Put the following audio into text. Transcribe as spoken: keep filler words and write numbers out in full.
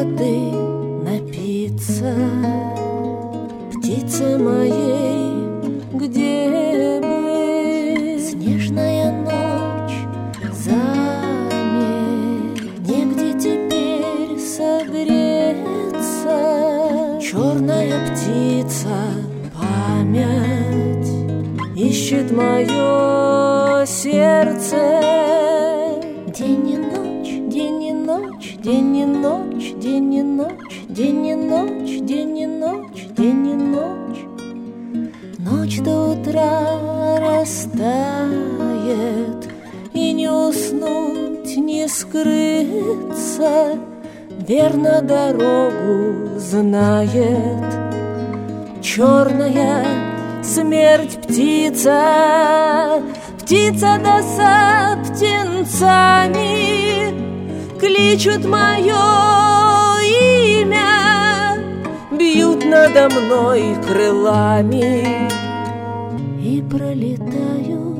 воды напиться. Птице моей, где бы? Снежная ночь замер, негде теперь согреться. Черная птица память ищет мое сердце. День и ночь, день и ночь, день и ночь, день и ночь, день и ночь, день и ночь, день и ночь. Ночь до утра растает, и не уснуть, не скрыться. Верно дорогу знает черная смерть птица. Птица да со птенцами кличут мое имя, бьют надо мной крылами и пролетаю